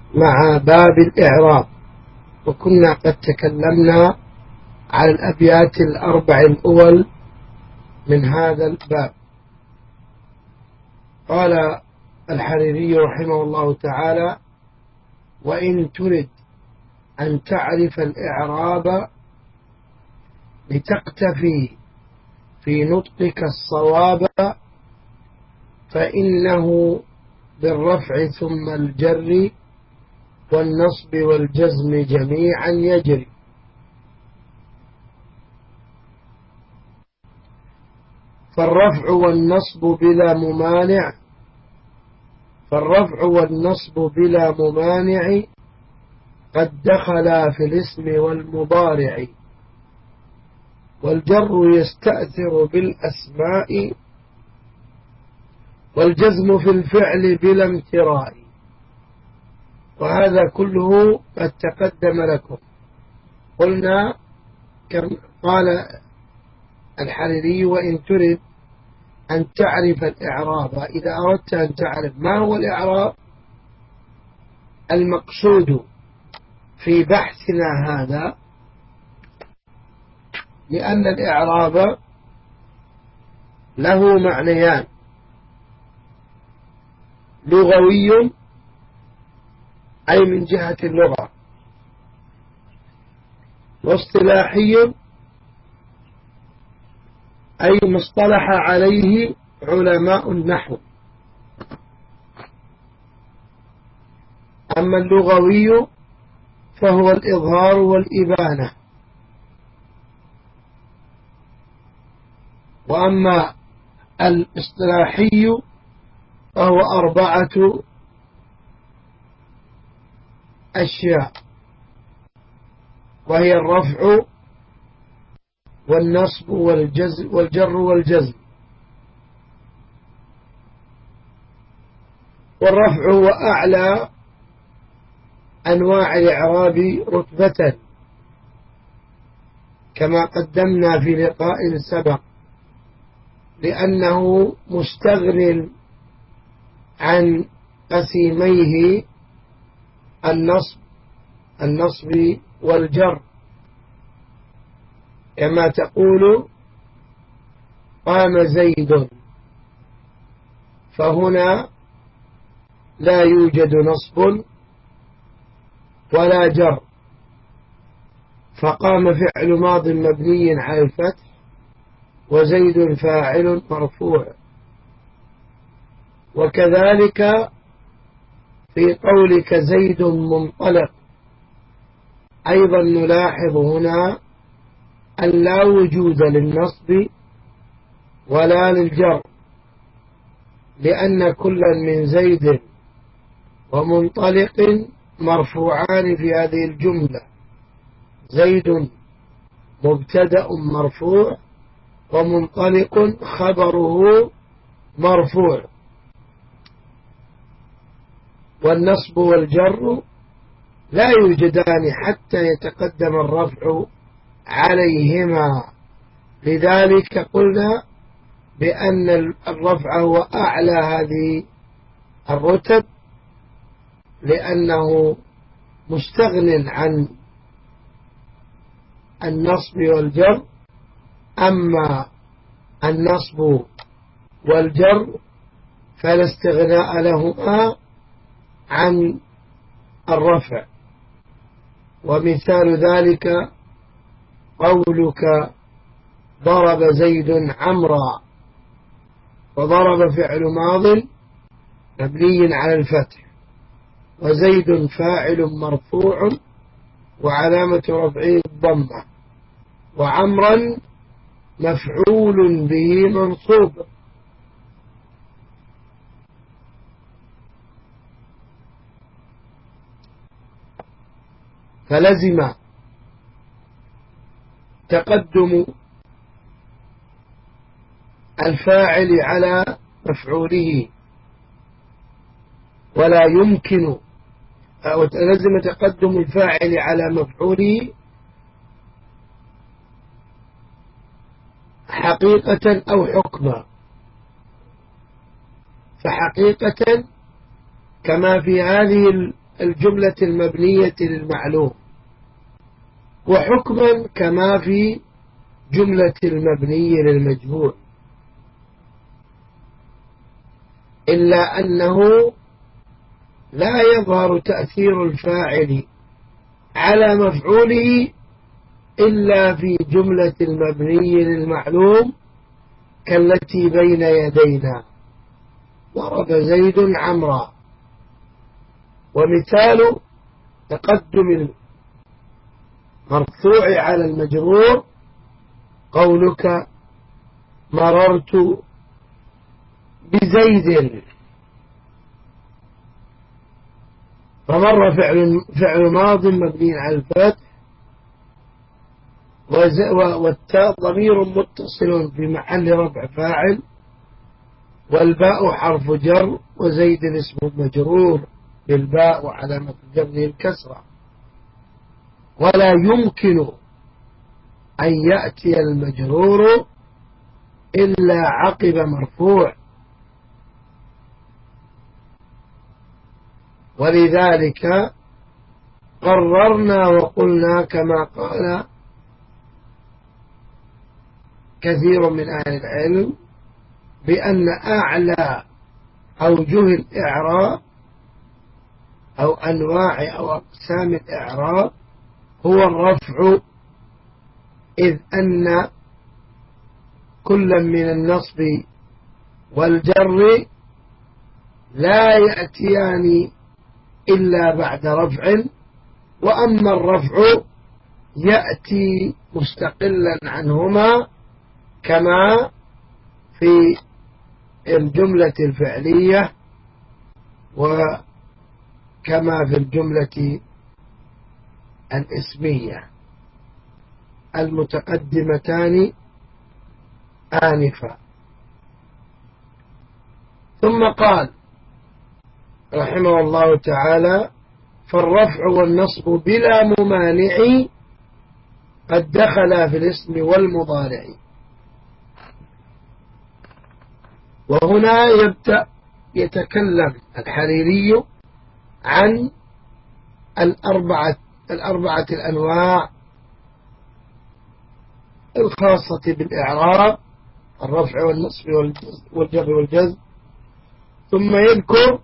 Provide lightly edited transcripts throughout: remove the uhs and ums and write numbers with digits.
مع باب الإعراب، وكنا قد تكلمنا على الأبيات الأربع الأول من هذا الباب. قال الحريري رحمه الله تعالى: وإن ترد أن تعرف الإعراب لتقتفي في نطقك الصواب، فإنه بالرفع ثم الجر والنصب والجزم جميعا يجري. فالرفع والنصب بلا ممانع قد دخلا في الاسم والمضارع، والجر يستأثر بالأسماء والجزم في الفعل بلا امتراء. وهذا كله قد تقدم لكم. قلنا كم قال الحريري: وإن ترد أن تعرف الإعراب. إذا أردت أن تعرف ما هو الإعراب، المقصود في بحثنا هذا، لأن الإعراب له معنيان: لغوي أي من جهة اللغة، واصطلاحي أي مصطلح عليه علماء النحو. أما اللغوي فهو الإظهار والإبانة، وأما الاصطلاحي فهو 4 أشياء، وهي الرفع والنصب والجر والجزم. والرفع هو أعلى أنواع الإعراب رتبة، كما قدمنا في لقاء سبق، لأنه مستغن عن قسيميه النصب والجر، كما تقول: قام زيد، فهنا لا يوجد نصب ولا جر، فقام فعل ماض مبني على الفتح، وزيد فاعل مرفوع. وكذلك في قولك زيد منطلق أيضا نلاحظ هنا أن لا وجود للنصب ولا للجر، لأن كلا من زيد ومنطلق مرفوعان في هذه الجملة. زيد مبتدأ مرفوع، ومنطلق خبره مرفوع. والنصب والجر لا يوجدان حتى يتقدم الرفع عليهما، لذلك قلنا بأن الرفع هو أعلى هذه الرتب، لأنه مستغن عن النصب والجر. أما النصب والجر فلا استغناء لهما عن الرفع. ومثال ذلك قولك: ضرب زيد عمرا، وضرب فعل ماض مبني على الفتح، وزيد فاعل مرفوع وعلامة رفعه الضمة، وعمرا مفعول به منصوب. فلزم تقدم الفاعل على مفعوله، ولا يمكن لزم تقدم الفاعل على مفعوله حقيقة أو حكما. فحقيقة كما في هذه الجملة المبنية للمعلوم، وحكما كما في جملة المبني للمجهول، إلا أنه لا يظهر تأثير الفاعل على مفعوله إلا في جملة المبني للمعلوم كالتي بين يدينا: ضرب زيد عمرا. ومثال تقدم المرفوع على المجرور قولك: مررت بزيد. فمر فعل ماض مبني على الفتح، والتاء ضمير متصل في محل رفع فاعل، والباء حرف جر، وزيد اسم مجرور بالباء وعلامة جره الكسرة. ولا يمكن أن يأتي المجرور إلا عقب مرفوع، ولذلك قررنا وقلنا كما قال كثير من أهل العلم بأن أعلى أوجه الإعراب أو أنواع أو أقسام الإعراب هو الرفع، إذ أن كل من النصب والجر لا يأتيان إلا بعد رفع، وأما الرفع يأتي مستقلا عنهما كما في الجملة الفعلية وكما في الجملة الاسمية المتقدمتان آنفا. ثم قال رحمه الله تعالى: فالرفع والنصب بلا ممانع قد دخلا في الاسم والمضارع. وهنا يبدأ يتكلم الحريري عن الأربعة الأنواع الخاصة بالإعراب: الرفع والنصب والجر والجزم، ثم يذكر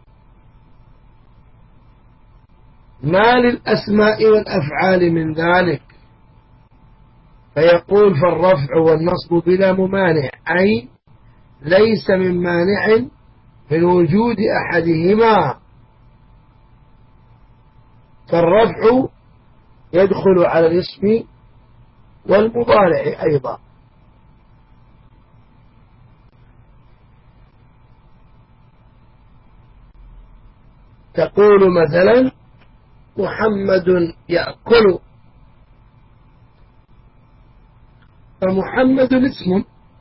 ما للأسماء والأفعال من ذلك، فيقول: فالرفع والنصب بلا ممانع، أي ليس من مانع من وجود أحدهما. فالرفع يدخل على الاسم والمضارع أيضا. تقول مثلا: محمد يأكل، فمحمد اسم،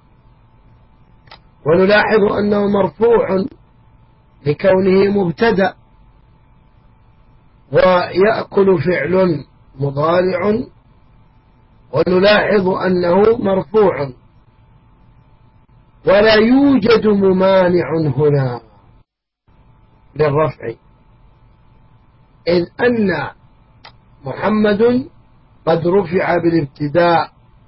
ونلاحظ أنه مرفوع لكونه مبتدأ، ويأكل فعل مضارع، ونلاحظ أنه مرفوع، ولا يوجد ممانع هنا للرفع، إذ أن محمد قد رفع بالابتداء،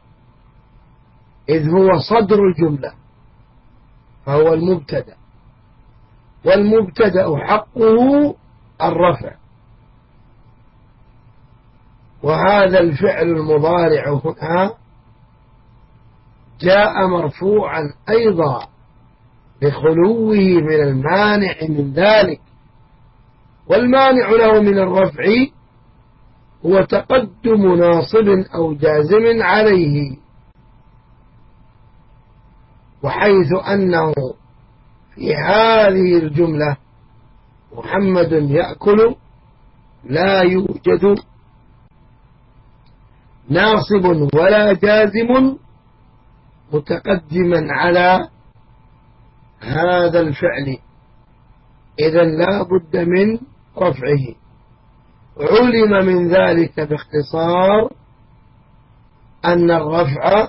إذ هو صدر الجملة، فهو المبتدأ، والمبتدأ حقه الرفع. وهذا الفعل المضارع هنا جاء مرفوعا أيضا لخلوه من المانع من ذلك، والمانع له من الرفع هو تقدم ناصب أو جازم عليه، وحيث أنه في هذه الجملة محمد يأكل لا يوجد ناصب ولا جازم متقدما على هذا الفعل، إذن لا بد من رفعه. علم من ذلك باختصار أن الرفع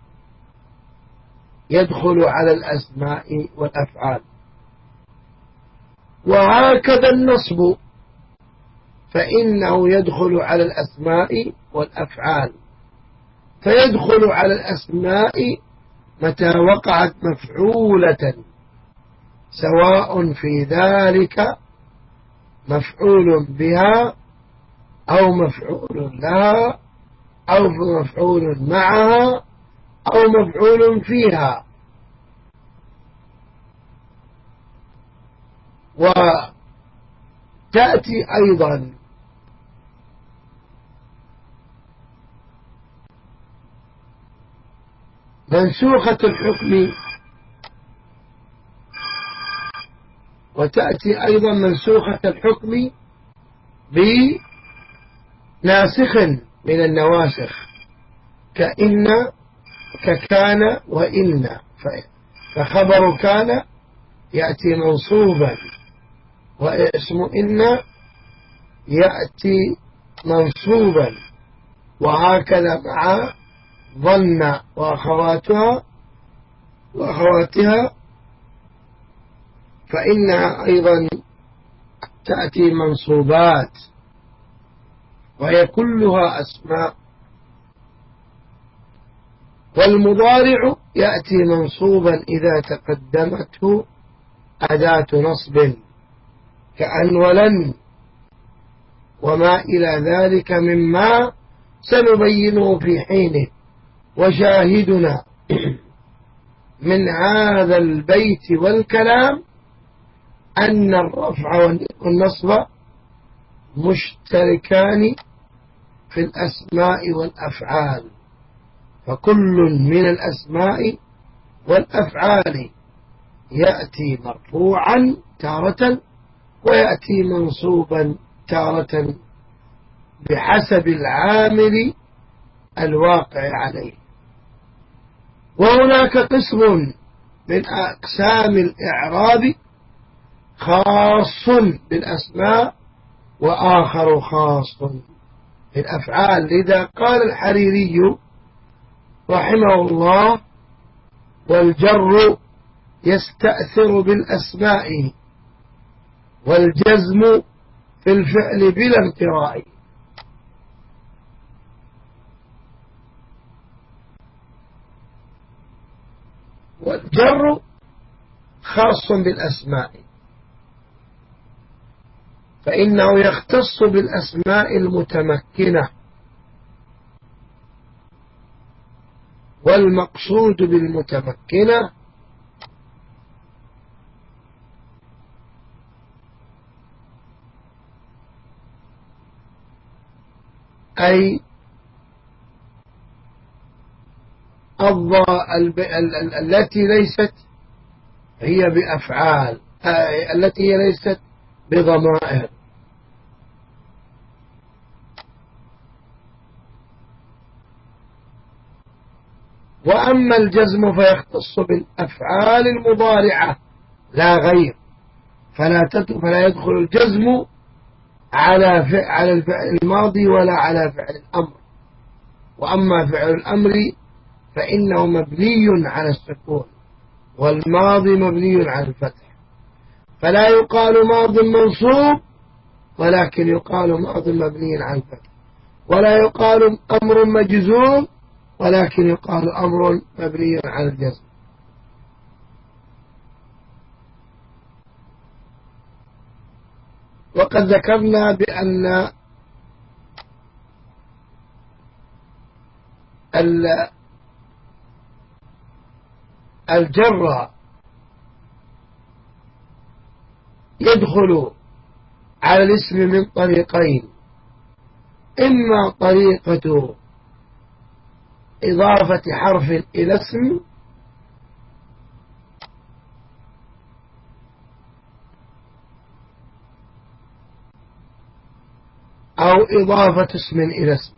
يدخل على الأسماء والأفعال، وهكذا النصب فإنه يدخل على الأسماء والأفعال، فيدخل على الأسماء متى وقعت مفعولة، سواء في ذلك مفعول بها أو مفعول لها أو مفعول معها أو مفعول فيها. وتأتي أيضا منسوخة الحكم، وتأتي أيضا منسوخة الحكم بناسخ من النواسخ كإن ككان وإن، فخبر كان يأتي منصوبا، واسم إن يأتي منصوبا، وهكذا مع ظن وأخواتها فإنها أيضا تأتي منصوبات، وهي كلها أسماء. والمضارع يأتي منصوبا إذا تقدمته أداة نصب كأن ولن وما إلى ذلك مما سنبينه في حينه. وشاهدنا من هذا البيت والكلام أن الرفع والنصب مشتركان في الأسماء والأفعال، فكل من الأسماء والأفعال يأتي مرفوعا تارة ويأتي منصوبا تارة بحسب العامل الواقع عليه. وهناك قسم من أقسام الإعراب خاص بالأسماء وآخر خاص بالأفعال. لذا قال الحريري رحمه الله: والجر يستأثر بالأسماء والجزم في الفعل بلا امتراء. والجر خاص بالأسماء، فإنه يختص بالأسماء المتمكنة، والمقصود بالمتمكنة أي التي ليست هي بأفعال، التي هي ليست بضمائر. وأما الجزم فيختص بالأفعال المضارعة لا غير، فلا يدخل الجزم على الفعل الماضي ولا على فعل الأمر. وأما فعل الأمر فإنه مبني على السكون، والماضي مبني على الفتح، فلا يقال ماض منصوب ولكن يقال ماض مبني على الفتح، ولا يقال أمر مجزوم ولكن يقال أمر مبني على الجزم. وقد ذكرنا بأن الجر يدخل على الاسم من طريقين: إما طريقة إضافة حرف إلى اسم، أو إضافة اسم إلى اسم،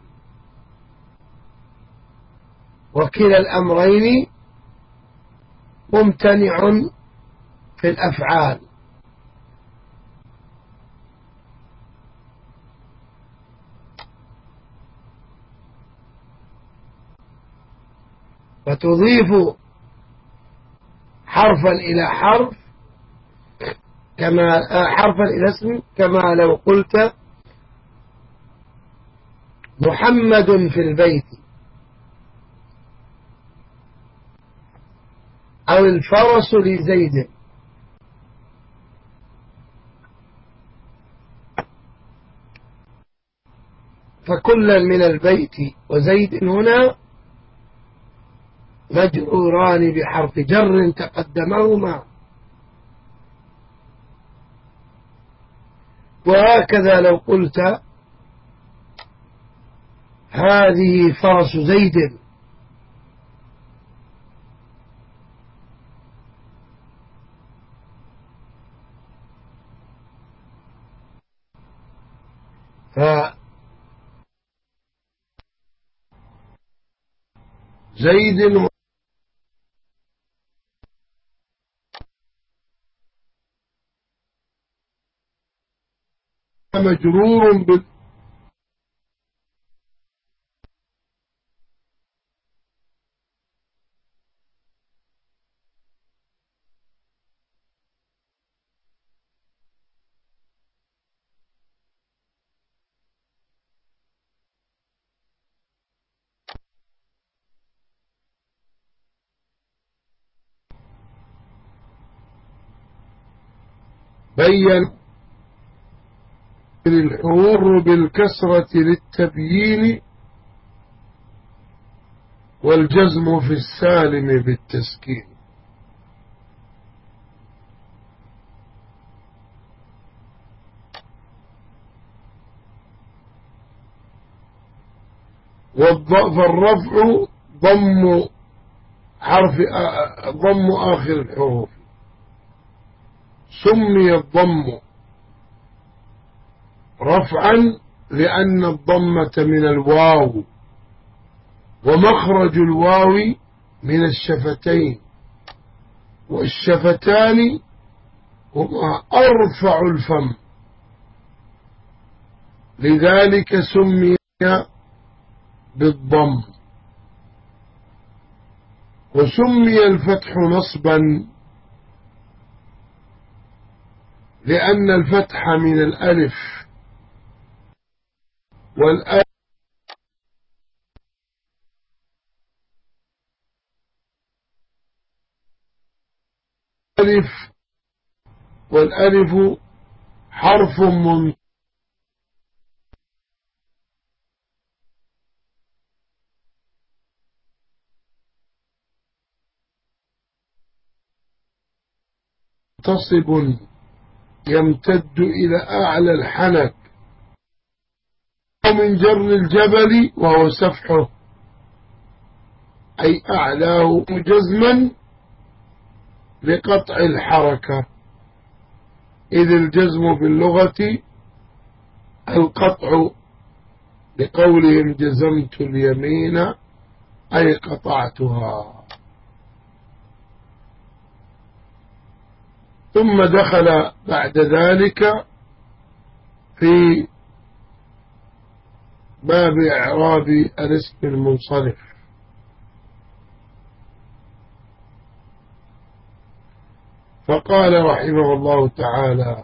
وكلا الأمرين ممتنع في الأفعال. فتضيف حرفا إلى حرف كما حرفا إلى اسم، كما لو قلت محمد في البيت أو الفرس لزيد، فكلا من البيت وزيد هنا مجروران بحرف جر تقدمهما. وهكذا لو قلت هذه فرس زيد، فزيد مجرور بين الحروف بالكسرة للتبيين، والجزم في السالم بالتسكين. فالرفع ضم ضم آخر الحروف، سمي الضم رفعا لأن الضمة من الواو، ومخرج الواو من الشفتين، والشفتان هما أرفع الفم، لذلك سمي بالضم. وسمي الفتح نصبا لأن الفتح من الألف، والألف حرف منتصب يمتد إلى أعلى الحنك، ومن جر الجبل وهو سفحه أي أعلاه جزما لقطع الحركة، إذ الجزم في اللغة القطع، لقولهم جزمت اليمين أي قطعتها. ثم دخل بعد ذلك في باب إعراب الاسم المنصرف، فقال رحمه الله تعالى: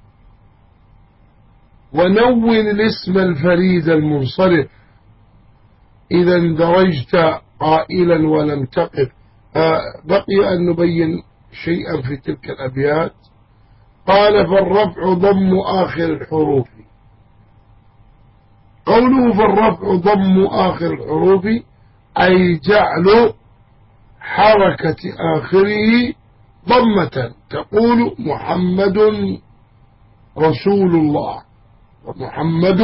ونون الاسم الفريد المنصرف إذا اندرجت قائلا ولم تقف. بقي أن نبين شيئا في تلك الأبيات. قال: فالرفع ضم آخر الحروف. قوله فالرفع ضم آخر الحروف أي جعل حركة آخره ضمة، تقول محمد رسول الله، ومحمد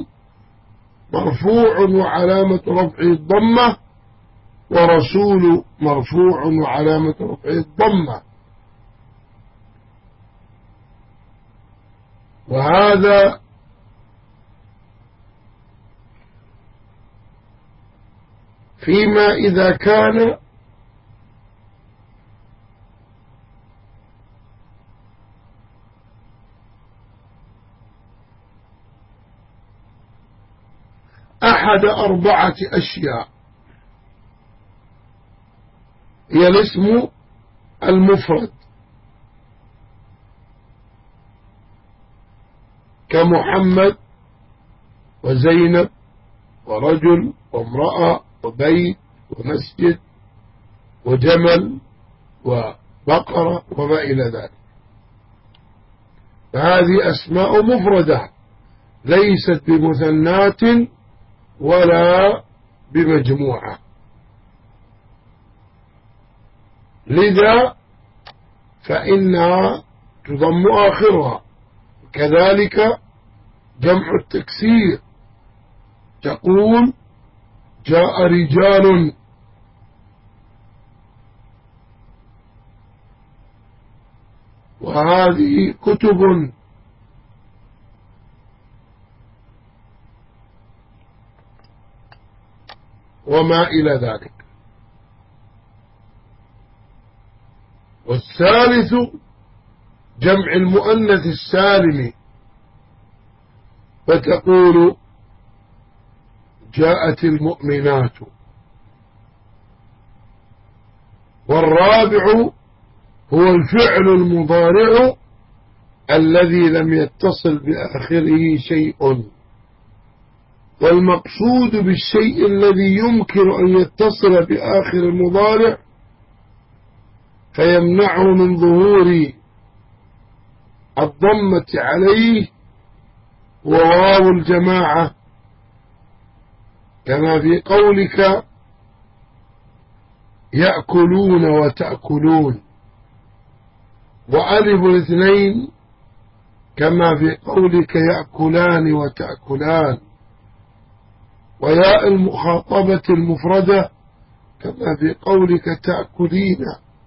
مرفوع وعلامة رفعه الضمة، ورسول مرفوع وعلامة رفعه الضمة. وهذا فيما إذا كان أحد 4 أشياء: هي الاسم المفرد كمحمد وزينب ورجل وامرأة وبيت ومسجد وجمل وبقرة وما إلى ذلك. فهذه أسماء مفردة ليست بمثنات ولا بمجموعة، لذا فإنها تضم آخرها. كذلك جمع التكسير، تقول جاء رجال، وهذه كتب، وما إلى ذلك. والثالث جمع المؤنث السالم، فتقول جاءت المؤمنات. والرابع هو الفعل المضارع الذي لم يتصل بآخره شيء، والمقصود بالشيء الذي يمكن أن يتصل بآخر المضارع فيمنعه من ظهور الضمة عليه وواو الجماعة، كما في قولك يأكلون وتأكلون، وألف الاثنين كما في قولك يأكلان وتأكلان، وياء المخاطبة المفردة كما في قولك تأكلين.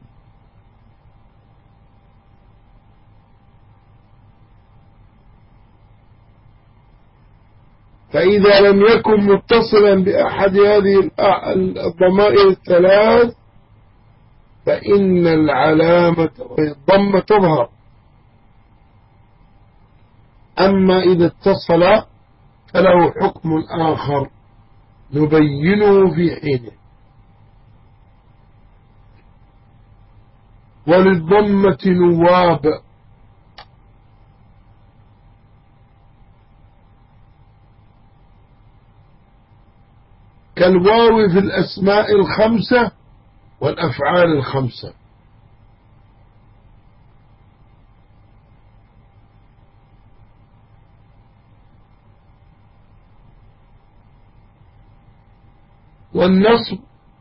فإذا لم يكن متصلا بأحد هذه الضمائر الثلاث فإن العلامة والضمة تظهر. أما إذا اتصل فله حكم آخر نبينه في حينه. وللضمة نواب، كالواو في الأسماء الخمسة والأفعال الخمسة. والنصب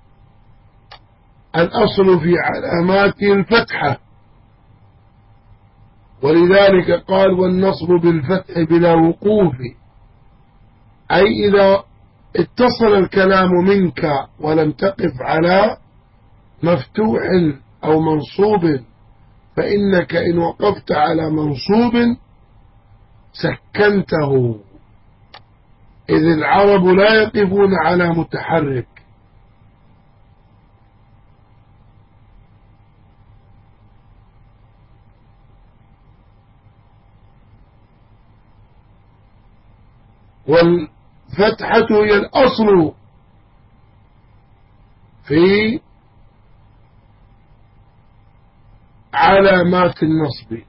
الأصل في علاماته الفتحة، ولذلك قال والنصب بالفتح بلا وقوف، أي إذا اتصل الكلام منك ولم تقف على مفتوح أو منصوب، فإنك إن وقفت على منصوب سكنته، إذ العرب لا يقفون على متحرك. والفتحة هي الأصل في علامات النصب.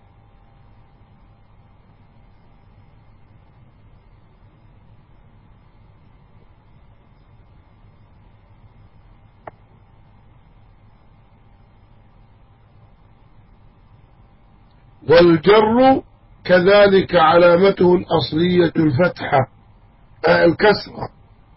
والجر كذلك علامته الأصلية الفتحة الكسرة.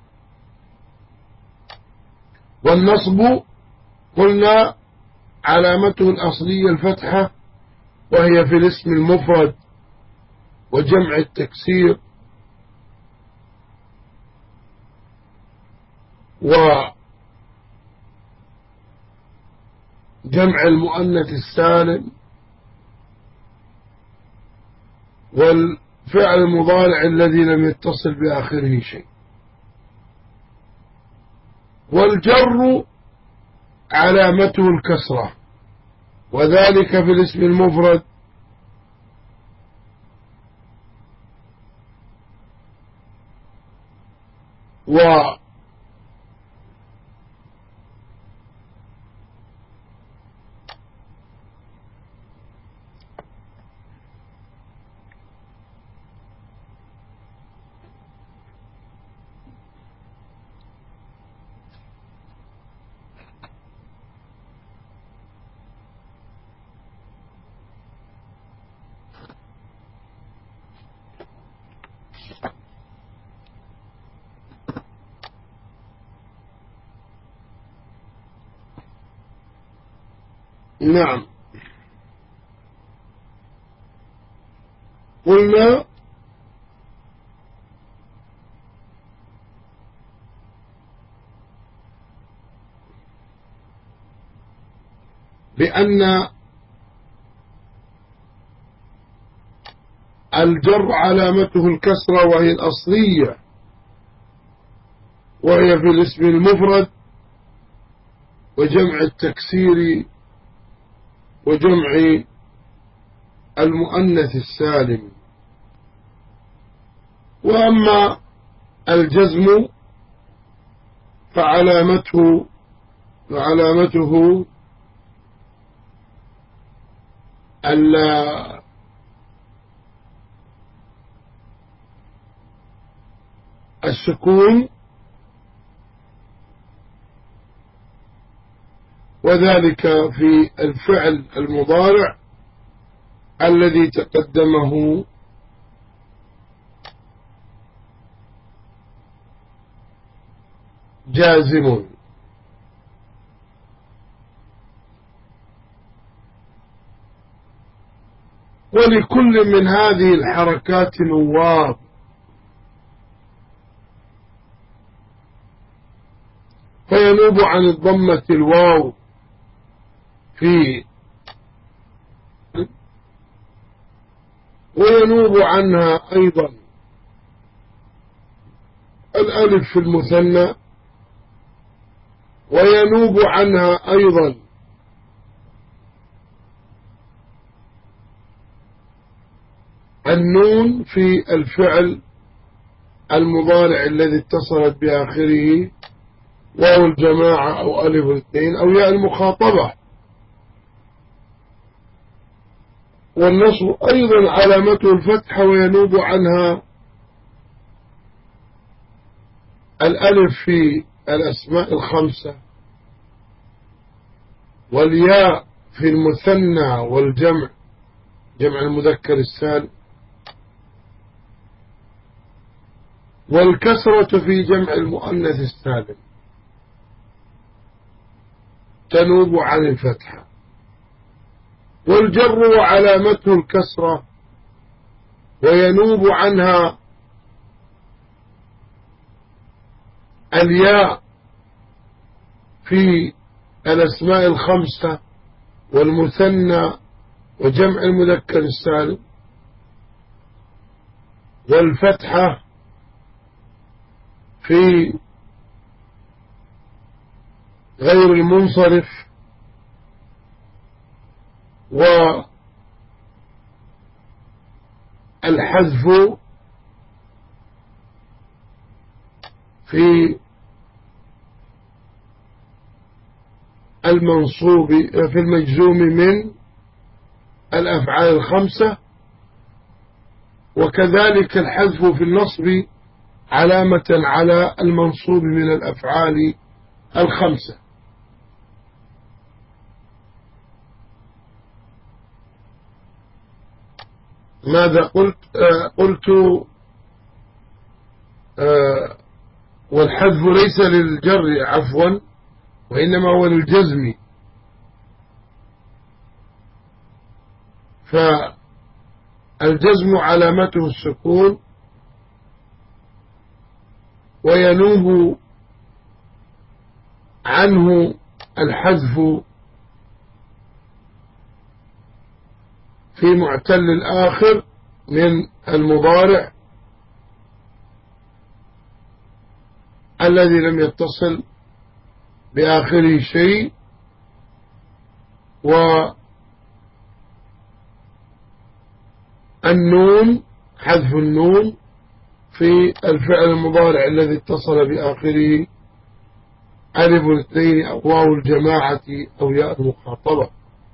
والنصب قلنا علامته الأصلية الفتحة، وهي في الاسم المفرد وجمع التكسير وجمع المؤنث السالم والفعل المضارع الذي لم يتصل بآخره شيء. والجر علامته الكسرة، وذلك في الاسم المفرد و نعم. قلنا بأن الجر علامته الكسرة وهي الأصلية، وهي في الاسم المفرد وجمع التكسير وجمع المؤنث السالم. وأما الجزم فعلامته السكون، وذلك في الفعل المضارع الذي تقدمه جازم. ولكل من هذه الحركات نواب، فينوب عن الضمة الواو وينوب عنها أيضا الألف في المثنى، وينوب عنها أيضا النون في الفعل المضارع الذي اتصلت بآخره واو الجماعة أو ألف الاثنين أو ياء المخاطبة. والنصب أيضا علامته الفتحة، وينوب عنها الألف في الأسماء الخمسة، والياء في المثنى والجمع، جمع المذكر السالم، والكسرة في جمع المؤنث السالم تنوب عن الفتحة. والجر وعلامته الكسرة، وينوب عنها الياء في الأسماء الخمسة والمثنى وجمع المذكر السالم، والفتحة في غير المنصرف، والحذف في في المجزوم من الأفعال الخمسة، وكذلك الحذف في النصب علامة على المنصوب من الأفعال الخمسة. ماذا قلت؟ قلت والحذف ليس للجر عفوا، وإنما هو للجزم. فالجزم علامته السكون، وينوب عنه الحذف في معتل الآخر من المضارع الذي لم يتصل بآخره شيء، والنون حذف النون في الفعل المضارع الذي اتصل بآخره ألف الاثنين أو واو الجماعة أو ياء المخاطبة.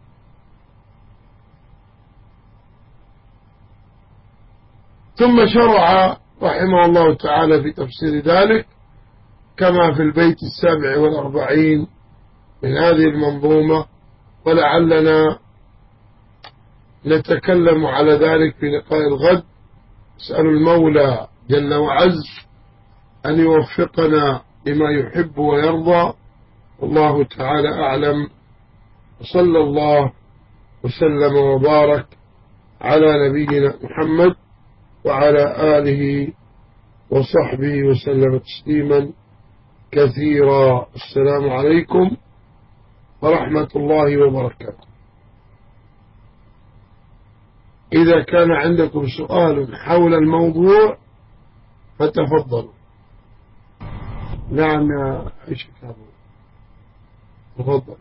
ثم شرع رحمه الله تعالى في تفسير ذلك كما في البيت 47 من هذه المنظومة، ولعلنا نتكلم على ذلك في لقاء الغد. أسأل المولى جل وعز أن يوفقنا لما يحب ويرضى. والله تعالى أعلم، وصلى الله وسلم وبارك على نبينا محمد وعلى آله وصحبه وسلم تسليما كثيرا. السلام عليكم ورحمة الله وبركاته. إذا كان عندكم سؤال حول الموضوع فتفضلوا. نعم يا عيشة كابو، تفضل.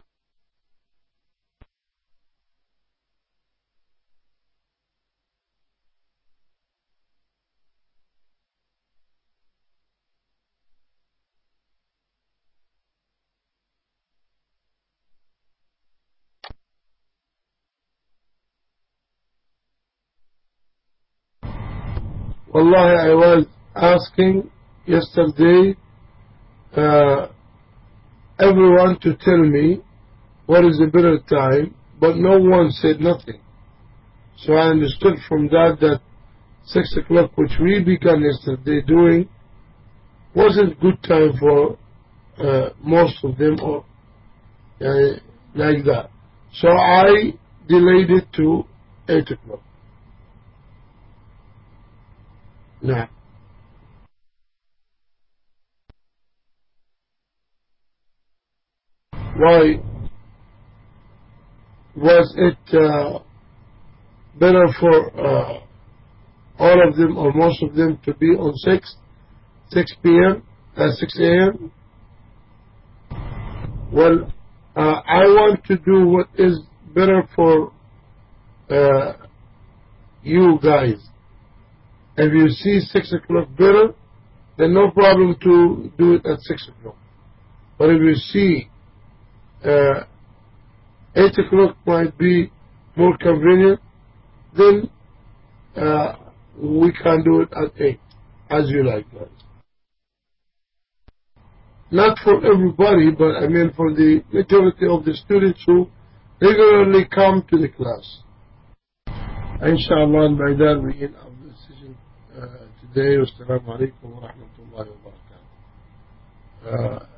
Wallahi, I was asking yesterday everyone to tell me what is the better time, but no one said nothing. So I understood from that 6 o'clock, which we began yesterday doing, wasn't good time for most of them, or like that. So I delayed it to 8 o'clock. Now, why was it better for all of them or most of them to be on 6 p.m. 6 a.m.? Well, I want to do what is better for you guys. If you see 6 o'clock better, then no problem to do it at 6 o'clock. But if you see 8 o'clock might be more convenient, then we can do it at 8, as you like, guys. Not for everybody, but I mean for the majority of the students who regularly come to the class. Inshallah, and by that we end our decision today. Wassalamu alaikum wa rahmatullahi wa barakatuh.